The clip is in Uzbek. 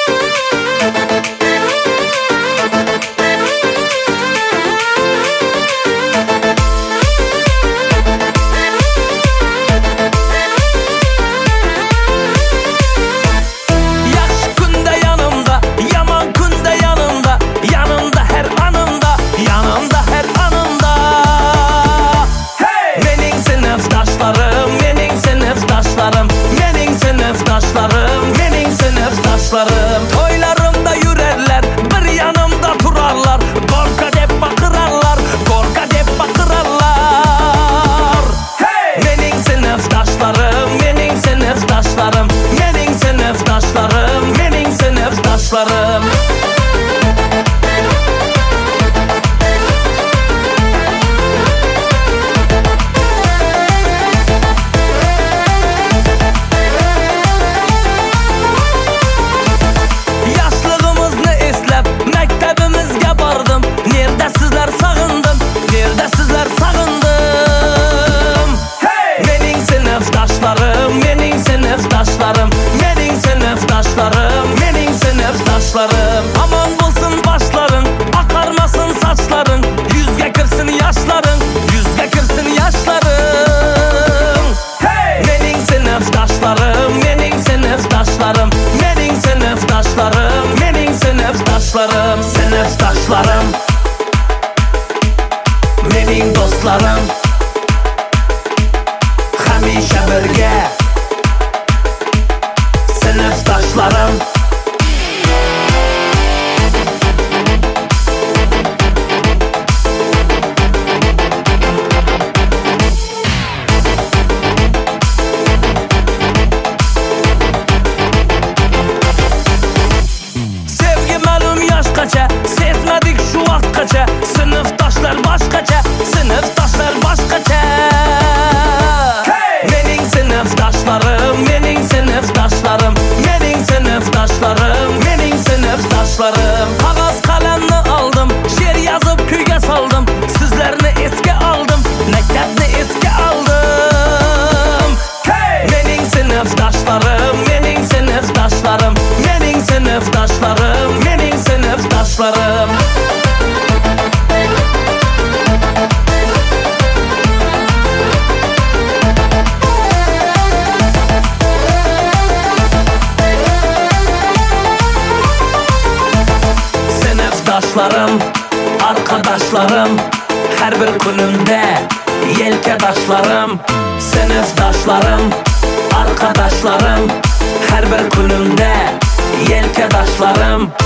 Toylarımda yürerler, bir yanımda durarlar. Korka dep bakırarlar, korka dep bakırarlar. Mening sinfdoşlarım, mening sinfdoşlarım, mening sinfdoşlarım, mening sinfdoşlarım. Mening sinfdoşlarım, mening sinfdoşlarım. Aman bulsun başların, akarmasın saçların. Yüzge kirsin yaşların, yüzge kirsin yaşların. Mening sinfdoşlarım, mening sinfdoşlarım, mening sinfdoşlarım, mening sinfdoşlarım. Sinfdoşlarım, mening dostlarım, hamisha birga. Sinfdoşlarım, sevgi ma'lum yoshgacha, sezmadik shu vaqtgacha. Sinfdoshlar boshqacha, sinfdoshlar boshqacha. Mening sinfdoşlarım, mening sinfdoşlarım, mening sinfdoşlarım, mening sinfdoşlarım. Qog'oz qalamni oldim, she'r yozib kuyga soldim. Sizlarni esga oldim, maktabni esga oldim. Mening sinfdoşlarım, mening sinfdoşlarım, mening sinfdoşlarım, mening sinfdoşlarım. Sinfdoşlarım, arkadaşlarım, her bir kunimda yelkadaşlarım. Sinfdoşlarım, arkadaşlarım, her bir kunimda yelkadaşlarım.